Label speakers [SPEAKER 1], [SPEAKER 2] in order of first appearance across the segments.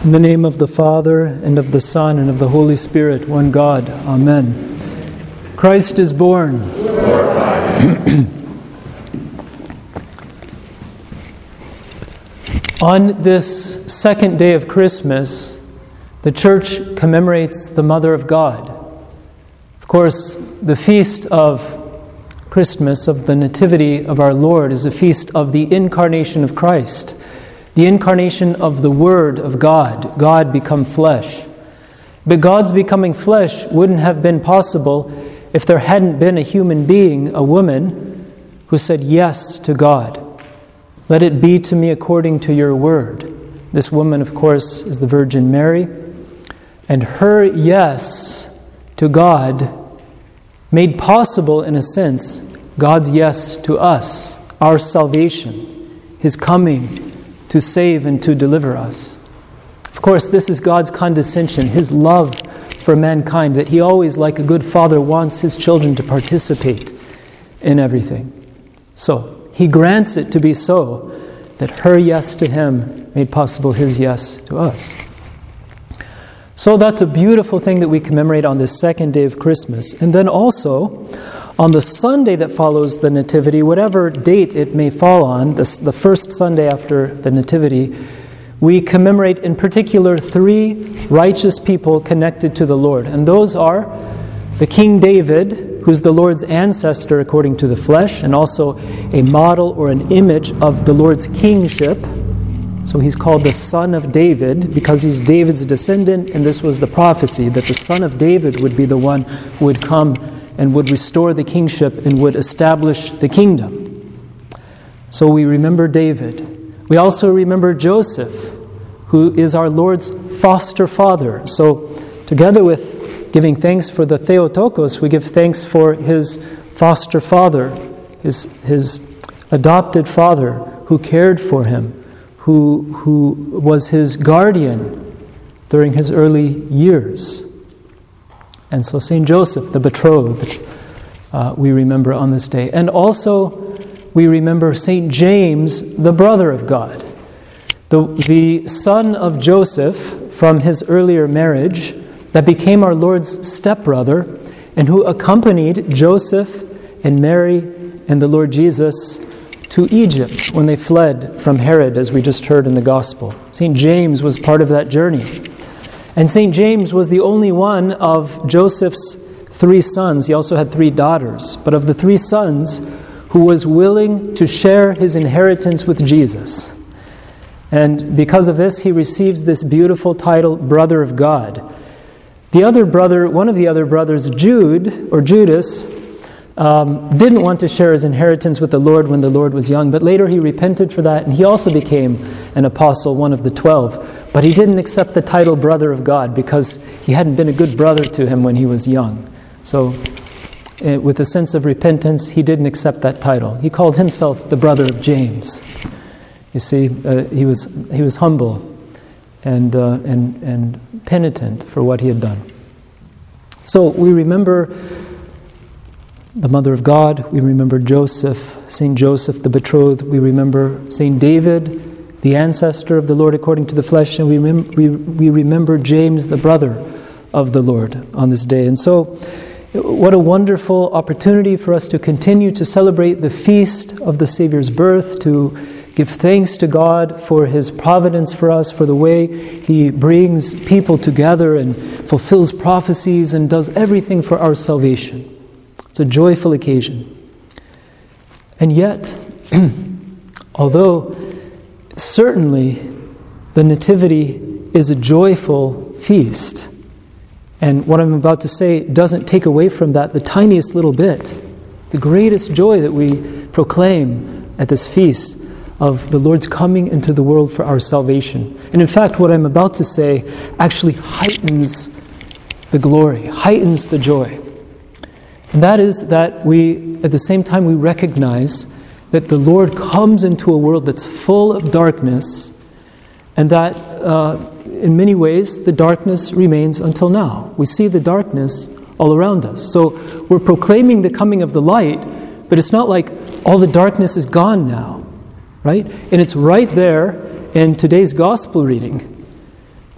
[SPEAKER 1] In the name of the Father, and of the Son, and of the Holy Spirit, one God. Amen. Christ is born. On this second day of Christmas, the Church commemorates the Mother of God. Of course, the feast of Christmas, of the Nativity of our Lord, is a feast of the incarnation of Christ, the incarnation of the Word of God, God become flesh. But God's becoming flesh wouldn't have been possible if there hadn't been a human being, a woman, who said yes to God. Let it be to me according to your word. This woman, of course, is the Virgin Mary. And her yes to God made possible, in a sense, God's yes to us, our salvation, His coming to save and to deliver us. Of course, this is God's condescension, His love for mankind, that He always, like a good father, wants His children to participate in everything. So, He grants it to be so, that her yes to Him made possible His yes to us. So that's a beautiful thing that we commemorate on this second day of Christmas. And then also, on the Sunday that follows the Nativity, whatever date it may fall on, the first Sunday after the Nativity, we commemorate in particular three righteous people connected to the Lord. And those are the King David, who's the Lord's ancestor according to the flesh, and also a model or an image of the Lord's kingship. So he's called the Son of David because he's David's descendant, and this was the prophecy that the Son of David would be the one who would come and would restore the kingship and would establish the kingdom. So we remember David. We also remember Joseph, who is our Lord's foster father. So together with giving thanks for the Theotokos, we give thanks for his foster father, his adopted father who cared for him, who was his guardian during his early years. And so St. Joseph, the betrothed, we remember on this day. And also we remember St. James, the brother of God, the son of Joseph from his earlier marriage that became our Lord's stepbrother and who accompanied Joseph and Mary and the Lord Jesus to Egypt when they fled from Herod, as we just heard in the Gospel. St. James was part of that journey. And St. James was the only one of Joseph's three sons. He also had three daughters. But of the three sons, who was willing to share his inheritance with Jesus. And because of this, he receives this beautiful title, Brother of God. The other brother, one of the other brothers, Jude, or Judas, didn't want to share his inheritance with the Lord when the Lord was young, but later he repented for that, and he also became an apostle, one of the 12. But he didn't accept the title Brother of God because he hadn't been a good brother to him when he was young. So, with a sense of repentance, he didn't accept that title. He called himself the brother of James. You see, he was humble and penitent for what he had done. So we remember the Mother of God, we remember Joseph, St. Joseph the betrothed, we remember St. David, the ancestor of the Lord according to the flesh, and we remember James, the brother of the Lord, on this day. And so, what a wonderful opportunity for us to continue to celebrate the feast of the Savior's birth, to give thanks to God for His providence for us, for the way He brings people together and fulfills prophecies and does everything for our salvation. It's a joyful occasion. And yet, although certainly the Nativity is a joyful feast, and what I'm about to say doesn't take away from that the tiniest little bit, the greatest joy that we proclaim at this feast of the Lord's coming into the world for our salvation. And in fact, what I'm about to say actually heightens the glory, heightens the joy. And that is that we, at the same time, we recognize that the Lord comes into a world that's full of darkness, and that in many ways the darkness remains until now. We see the darkness all around us. So we're proclaiming the coming of the light, but it's not like all the darkness is gone now, right? And it's right there in today's gospel reading.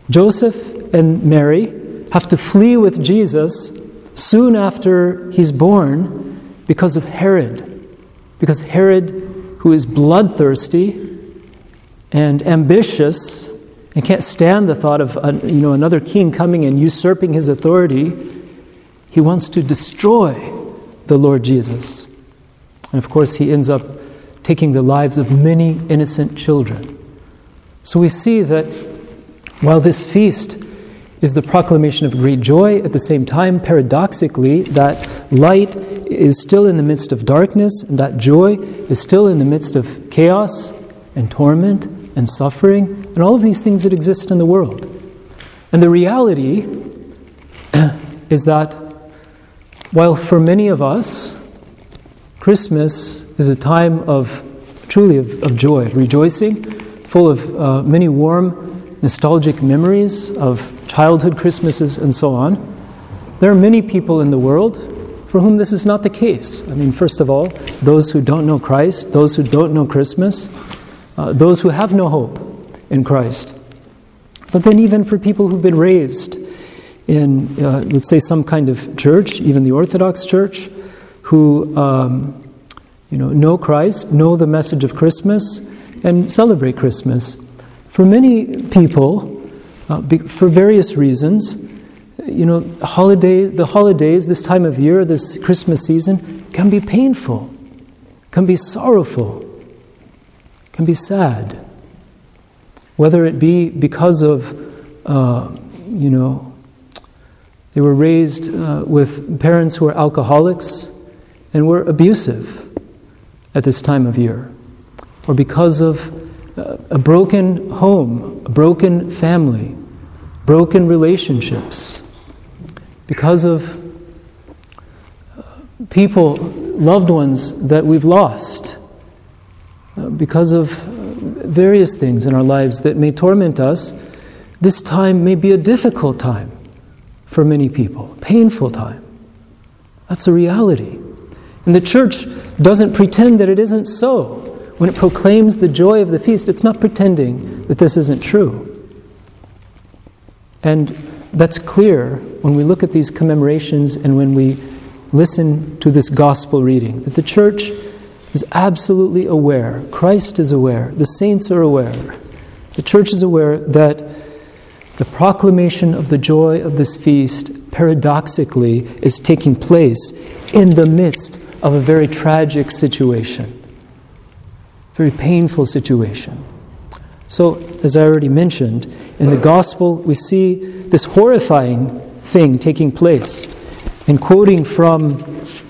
[SPEAKER 1] Joseph and Mary have to flee with Jesus soon after he's born because of Herod. Because Herod, who is bloodthirsty and ambitious and can't stand the thought of another king coming and usurping his authority, he wants to destroy the Lord Jesus. And of course, he ends up taking the lives of many innocent children. So we see that while this feast is the proclamation of great joy, at the same time, paradoxically, that light is still in the midst of darkness, and that joy is still in the midst of chaos and torment and suffering, and all of these things that exist in the world. And the reality is that while for many of us, Christmas is a time of truly of joy, rejoicing, full of many warm, nostalgic memories of childhood Christmases and so on, there are many people in the world for whom this is not the case. I mean, first of all, those who don't know Christ, those who don't know Christmas, those who have no hope in Christ. But then even for people who've been raised in, let's say, some kind of church, even the Orthodox Church, who know Christ, know the message of Christmas, and celebrate Christmas. For many people, for various reasons, the holidays, this time of year, this Christmas season, can be painful, can be sorrowful, can be sad. Whether it be because of, they were raised with parents who were alcoholics and were abusive at this time of year, or because of a broken home, a broken family, broken relationships, because of people, loved ones that we've lost, because of various things in our lives that may torment us. This time may be a difficult time for many people, painful time. That's a reality. And the church doesn't pretend that it isn't so. When it proclaims the joy of the feast, it's not pretending that this isn't true. And that's clear when we look at these commemorations and when we listen to this gospel reading, that the church is absolutely aware, Christ is aware, the saints are aware, the church is aware that the proclamation of the joy of this feast, paradoxically, is taking place in the midst of a very tragic situation. Very painful situation. So, as I already mentioned, in the gospel we see this horrifying thing taking place. And quoting from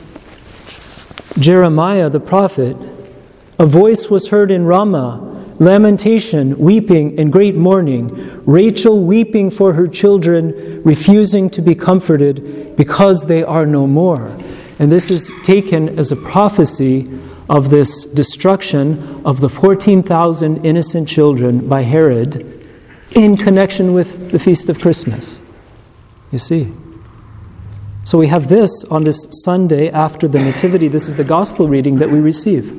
[SPEAKER 1] Jeremiah the prophet, "A voice was heard in Ramah, lamentation, weeping, and great mourning, Rachel weeping for her children, refusing to be comforted because they are no more." And this is taken as a prophecy of this destruction of the 14,000 innocent children by Herod in connection with the Feast of Christmas. You see. So we have this on this Sunday after the Nativity. This is the gospel reading that we receive.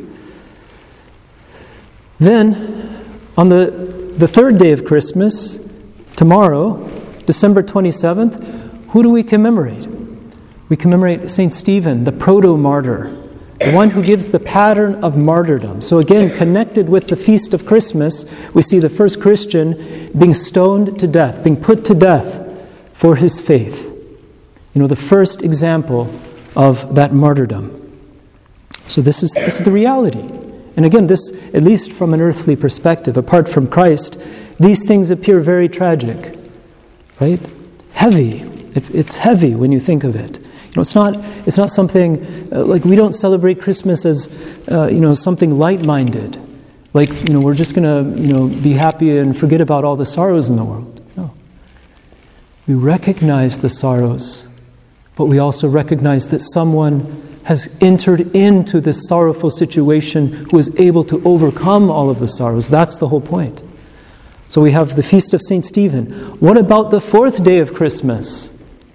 [SPEAKER 1] Then, on the third day of Christmas, tomorrow, December 27th, who do we commemorate? We commemorate St. Stephen, the proto-martyr, the one who gives the pattern of martyrdom. So again, connected with the feast of Christmas, we see the first Christian being stoned to death, being put to death for his faith. The first example of that martyrdom. So this is the reality. And again, this, at least from an earthly perspective, apart from Christ, these things appear very tragic, right? Heavy. It's heavy when you think of it. It's not something like we don't celebrate Christmas as something light-minded, like we're just going to be happy and forget about all the sorrows in the world. No, we recognize the sorrows, but we also recognize that someone has entered into this sorrowful situation who is able to overcome all of the sorrows. That's the whole point. So we have the Feast of St. Stephen. What about the fourth day of Christmas?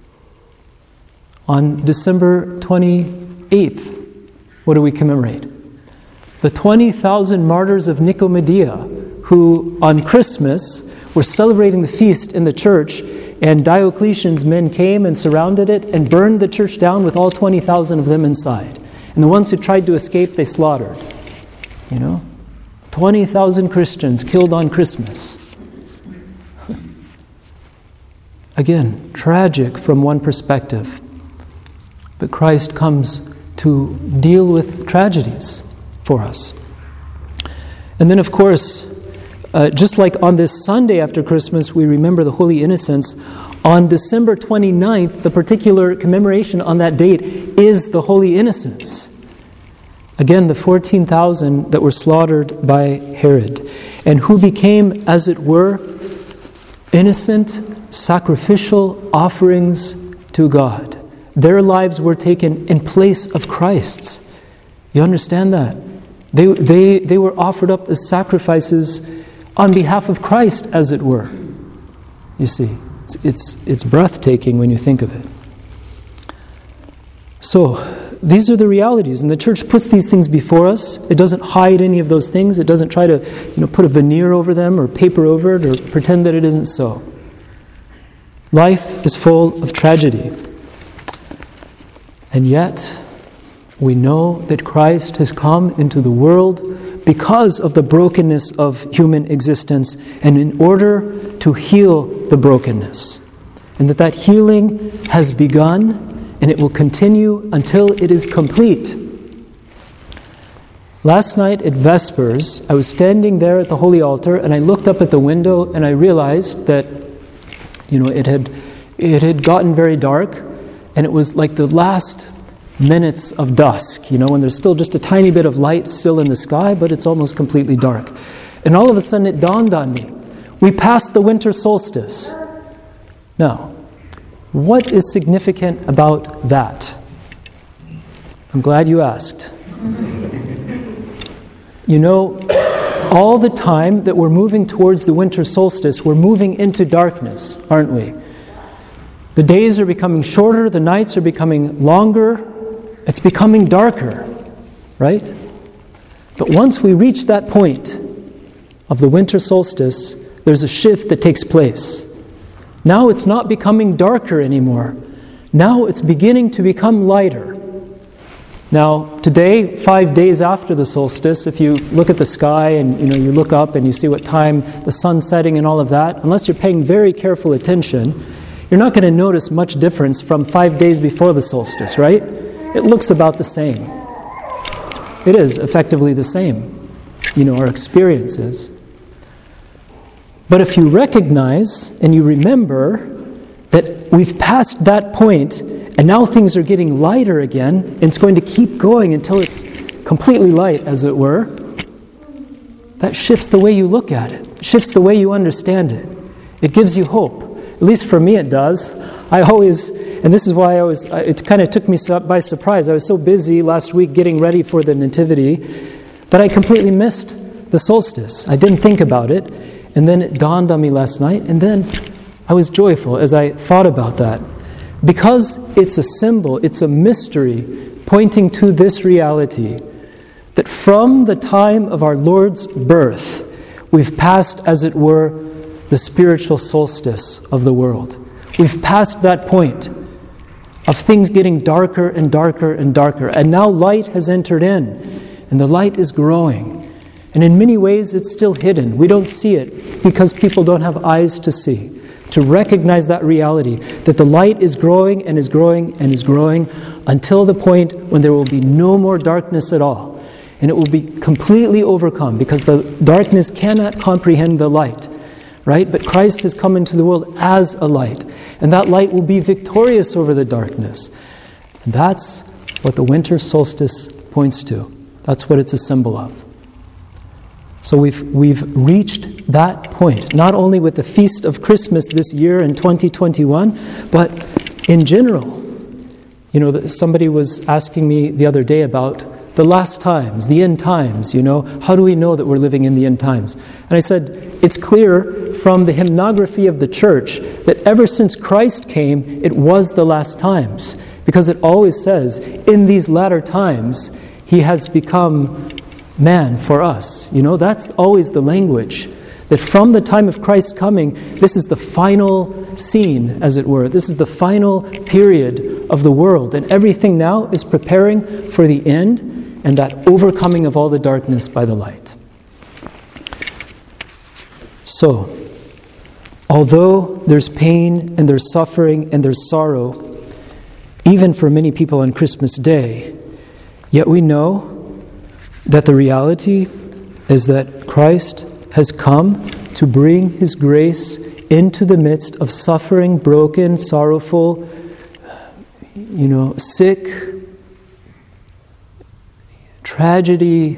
[SPEAKER 1] On December 28th, what do we commemorate? The 20,000 martyrs of Nicomedia, who on Christmas were celebrating the feast in the church, and Diocletian's men came and surrounded it and burned the church down with all 20,000 of them inside. And the ones who tried to escape, they slaughtered. 20,000 Christians killed on Christmas. Again, tragic from one perspective. But Christ comes to deal with tragedies for us. And then, of course, just like on this Sunday after Christmas, we remember the Holy Innocents, on December 29th, the particular commemoration on that date is the Holy Innocents. Again, the 14,000 that were slaughtered by Herod, and who became, as it were, innocent, sacrificial offerings to God. Their lives were taken in place of Christ's. You understand that? They were offered up as sacrifices on behalf of Christ, as it were. You see, it's breathtaking when you think of it. So, these are the realities, and the church puts these things before us. It doesn't hide any of those things. It doesn't try to, put a veneer over them or paper over it or pretend that it isn't so. Life is full of tragedy. And yet, we know that Christ has come into the world because of the brokenness of human existence and in order to heal the brokenness. And that healing has begun and it will continue until it is complete. Last night at Vespers, I was standing there at the Holy Altar and I looked up at the window and I realized that, it had gotten very dark and it was like the last minutes of dusk, when there's still just a tiny bit of light still in the sky, but it's almost completely dark. And all of a sudden it dawned on me, we passed the winter solstice. Now, what is significant about that? I'm glad you asked. All the time that we're moving towards the winter solstice, we're moving into darkness, aren't we? The days are becoming shorter, the nights are becoming longer, it's becoming darker, right? But once we reach that point of the winter solstice, there's a shift that takes place. Now it's not becoming darker anymore. Now it's beginning to become lighter. Now, today, 5 days after the solstice, if you look at the sky and you look up and you see what time the sun's setting and all of that, unless you're paying very careful attention, you're not going to notice much difference from 5 days before the solstice, right? It looks about the same. It is effectively the same, our experiences. But if you recognize and you remember that we've passed that point and now things are getting lighter again, and it's going to keep going until it's completely light, as it were, that shifts the way you look at it, shifts the way you understand it. It gives you hope. At least for me it does. And this is why it kind of took me by surprise. I was so busy last week getting ready for the Nativity that I completely missed the solstice. I didn't think about it. And then it dawned on me last night, and then I was joyful as I thought about that. Because it's a symbol, it's a mystery pointing to this reality, that from the time of our Lord's birth, we've passed, as it were, the spiritual solstice of the world. We've passed that point of things getting darker and darker and darker, and now light has entered in, and the light is growing. And in many ways, it's still hidden. We don't see it because people don't have eyes to see, to recognize that reality, that the light is growing and is growing and is growing until the point when there will be no more darkness at all. And it will be completely overcome because the darkness cannot comprehend the light, right? But Christ has come into the world as a light, and that light will be victorious over the darkness. And that's what the winter solstice points to. That's what it's a symbol of. So we've reached that point, not only with the feast of Christmas this year in 2021, but in general. Somebody was asking me the other day about the last times, the end times, how do we know that we're living in the end times? And I said, it's clear from the hymnography of the church that ever since Christ came, it was the last times. Because it always says, in these latter times, he has become man for us. That's always the language. That from the time of Christ's coming, this is the final scene, as it were. This is the final period of the world. And everything now is preparing for the end and that overcoming of all the darkness by the light. So, although there's pain and there's suffering and there's sorrow, even for many people on Christmas Day, yet we know that the reality is that Christ has come to bring His grace into the midst of suffering, broken, sorrowful, sick, tragedy,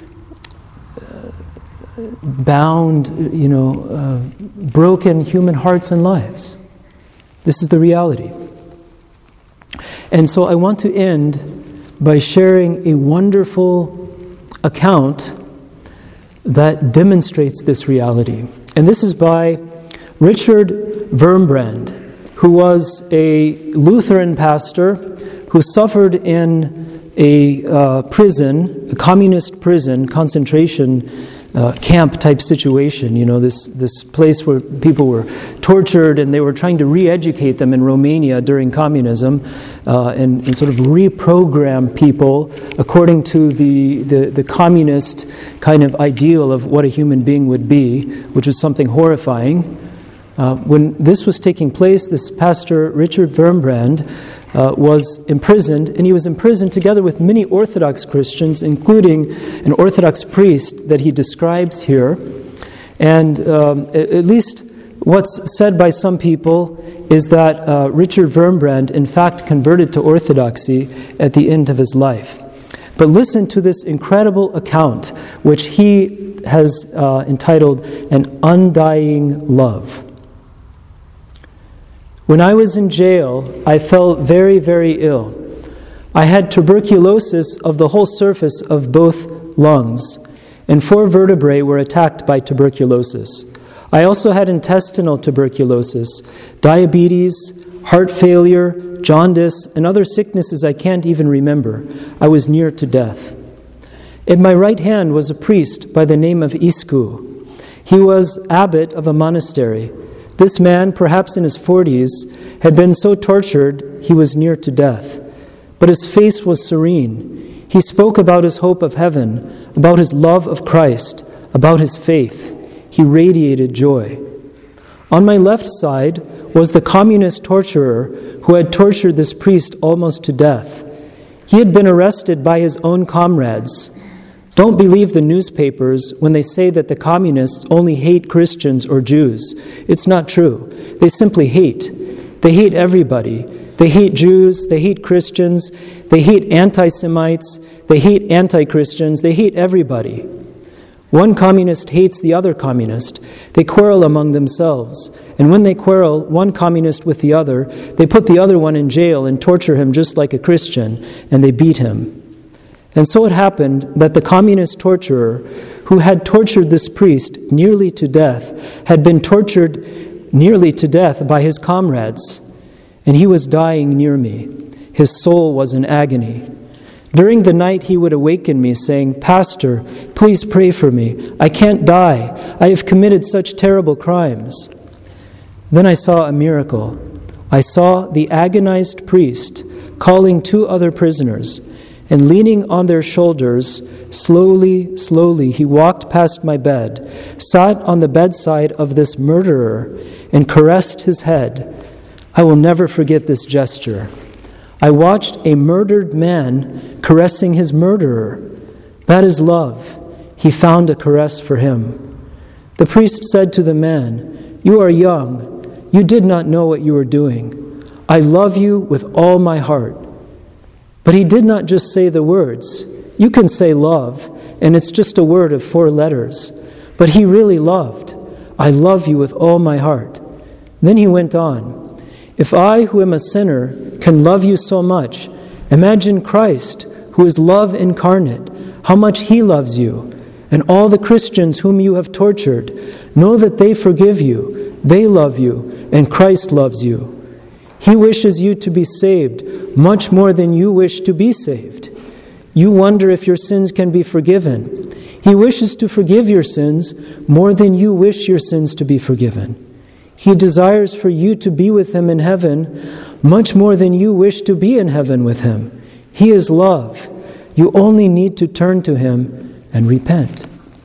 [SPEAKER 1] bound, broken human hearts and lives. This is the reality. And so I want to end by sharing a wonderful account that demonstrates this reality. And this is by Richard Wurmbrand, who was a Lutheran pastor who suffered in a prison, a communist prison, concentration camp type situation, this place where people were tortured and they were trying to re-educate them in Romania during communism and sort of reprogram people according to the communist kind of ideal of what a human being would be, which was something horrifying. When this was taking place, this pastor, Richard Wurmbrand, was imprisoned, and he was imprisoned together with many Orthodox Christians, including an Orthodox priest that he describes here. And at least what's said by some people is that Richard Wurmbrand, in fact, converted to Orthodoxy at the end of his life. But listen to this incredible account, which he has entitled An Undying Love. When I was in jail, I felt very, very ill. I had tuberculosis of the whole surface of both lungs, and 4 vertebrae were attacked by tuberculosis. I also had intestinal tuberculosis, diabetes, heart failure, jaundice, and other sicknesses I can't even remember. I was near to death. In my right hand was a priest by the name of Iscu. He was abbot of a monastery. This man, perhaps in his 40s, had been so tortured he was near to death. But his face was serene. He spoke about his hope of heaven, about his love of Christ, about his faith. He radiated joy. On my left side was the communist torturer who had tortured this priest almost to death. He had been arrested by his own comrades. Don't believe the newspapers when they say that the communists only hate Christians or Jews. It's not true. They simply hate. They hate everybody. They hate Jews. They hate Christians. They hate anti-Semites. They hate anti-Christians. They hate everybody. One communist hates the other communist. They quarrel among themselves. And when they quarrel, one communist with the other, they put the other one in jail and torture him just like a Christian, and they beat him. And so it happened that the communist torturer who had tortured this priest nearly to death had been tortured nearly to death by his comrades, and he was dying near me. His soul was in agony. During the night he would awaken me saying, "Pastor, please pray for me. I can't die. I have committed such terrible crimes." Then I saw a miracle. I saw the agonized priest calling 2 other prisoners, and leaning on their shoulders, slowly, slowly, he walked past my bed, sat on the bedside of this murderer, and caressed his head. I will never forget this gesture. I watched a murdered man caressing his murderer. That is love. He found a caress for him. The priest said to the man, "You are young. You did not know what you were doing. I love you with all my heart." But he did not just say the words. You can say love, and it's just a word of 4 letters. But he really loved. I love you with all my heart. Then he went on. If I, who am a sinner, can love you so much, imagine Christ, who is love incarnate, how much he loves you. And all the Christians whom you have tortured, know that they forgive you, they love you, and Christ loves you. He wishes you to be saved much more than you wish to be saved. You wonder if your sins can be forgiven.
[SPEAKER 2] He wishes to forgive your sins more than you wish your sins to be forgiven. He desires for you to be with him in heaven much more than you wish to be in heaven with him. He is love. You only need to turn to him and repent.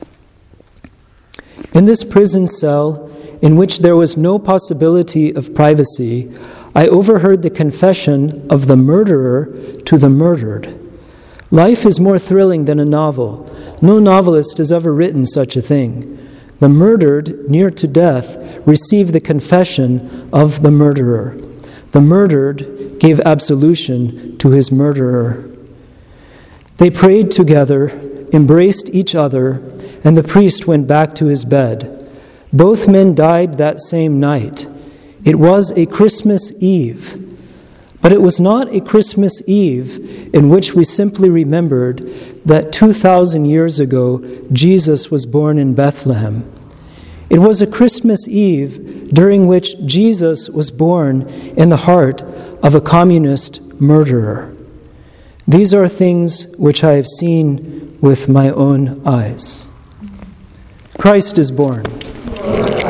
[SPEAKER 2] In this prison cell, in which there was no possibility of privacy, I overheard the confession of the murderer to the murdered. Life is more thrilling than a novel. No novelist has ever written such a thing. The murdered, near to death, received the confession of the murderer. The murdered gave absolution to his murderer. They prayed together, embraced each other, and the priest went back to his bed. Both men died that same night. It was a Christmas Eve. But it was not a Christmas Eve in which we simply remembered that 2,000 years ago Jesus was born in Bethlehem. It was a Christmas Eve during which Jesus was born in the heart of a communist murderer. These are things which I have seen with my own eyes. Christ is born.